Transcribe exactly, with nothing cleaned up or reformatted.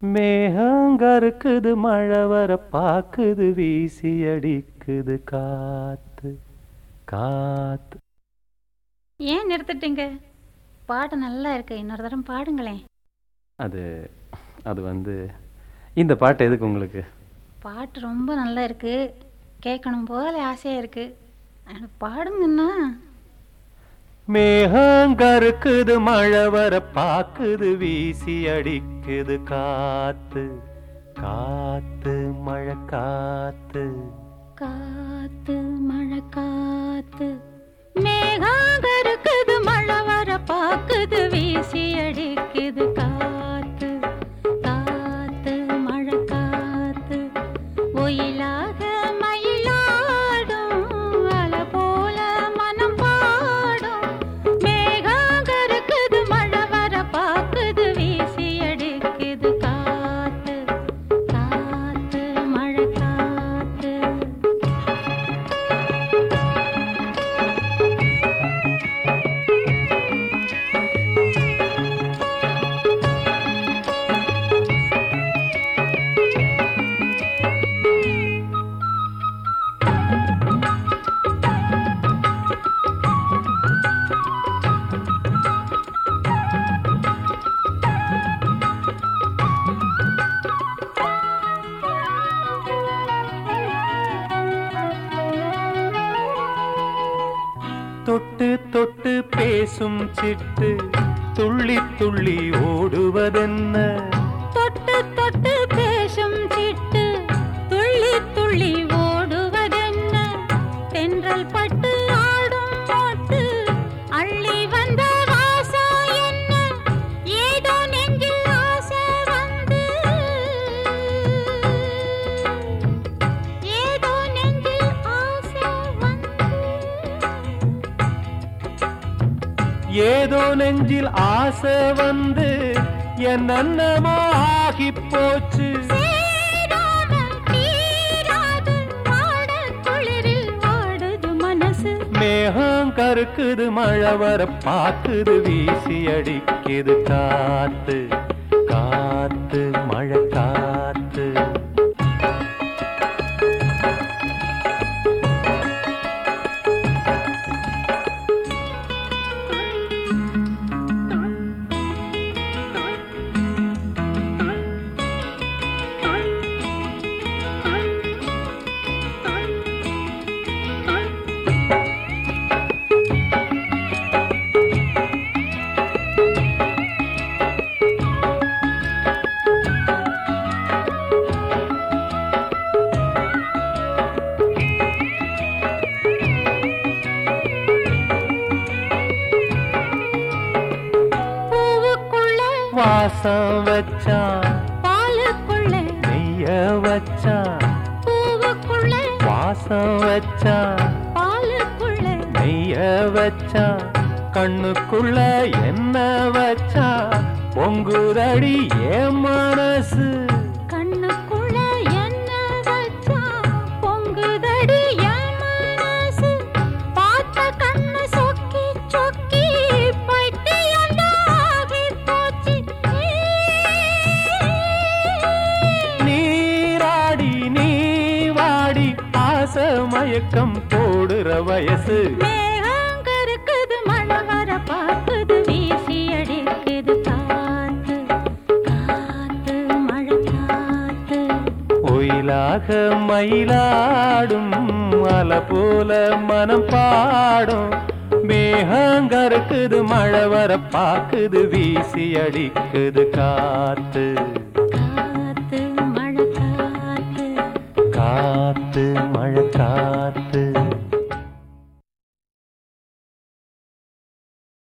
மேகங்கருக்குது மழை வர பாக்குது வீசி அடிக்குது காத்து காத்து. ஏன் நிறுத்திட்டீங்க? பாட்டு நல்லா இருக்கு, இன்னொரு தரம் பாடுங்களேன். அது அது வந்து இந்த பாட்டு எதுக்கு உங்களுக்கு? பாட்டு ரொம்ப நல்லா இருக்கு, கேட்கணும் போல ஆசையா இருக்கு, பாடுங்கண்ணா. மேகங்கருக்குது மழை வர பாக்குது வீசி அடிக்குது காத்து காத்து மழை காத்து காத்து மழை காத்து. மேகங்கருக்குது மழை வர பாக்குது வீசி அடிக்குது காத்து காத்து மழை காத்து. ஒயிலாக மயிலாடும் அலை போல மனம் பாடும். மேகங்கருக்குது மழை வர பாக்குது வீசி அடிக்குது காத்து காத்து மழை காத்து. தொட்டு தொட்டு பேசும் சிட்டு துள்ளி துள்ளி ஓடுவதென்ன? தொட்டு தொட்டு பேசும் சிட்டு துள்ளி துள்ளி ஓடுவதென்ன? தென்றல் பட்டு ஆடும் பாட்டு அள்ளி வந்த வாசம் என்ன? ஏதோ நெஞ்சில் ஆசை வந்து ஏதோ நெஞ்சில் ஆசை வந்து ஏதோ நெஞ்சில் ஆசை வந்து என்னென்னமோ ஆகி போச்சு. மேகம் கருக்குது மழை வர பாக்குது வீசி அடிக்குது காத்து காத்து மழை காத்து. வாசம் வச்சான் பாலுக்குள்ள நெய்ய வச்சான். பூவுக்குள்ள வாசம் வச்சான் பாலுக்குள்ள நெய்ய வச்சான். கண்ணுக்குள்ள என்ன வச்சான் பொங்குதடி என் மனசு. கண்ணுக்குள்ள என்ன வச்சா பொங்குதடி என் மனசு. பார்த்த கண்ணு சொக்கி சொக்கி பைத்தியமாகி போச்சு. நீராடி நீ வாடி ஆசை மயக்கம் போடுற வயசு. மேகங்கருக்குது மழை வர பாக்குது வீசி அடிக்குது காத்து காத்து மழை காத்து. ஒயிலாக மயிலாடும் அலை போல மனம் பாடும். மேகங்கருக்குது மழை வர பாக்குது வீசி அடிக்குது காத்து காத்து மழை காத்து. காத்து மழை காத்து.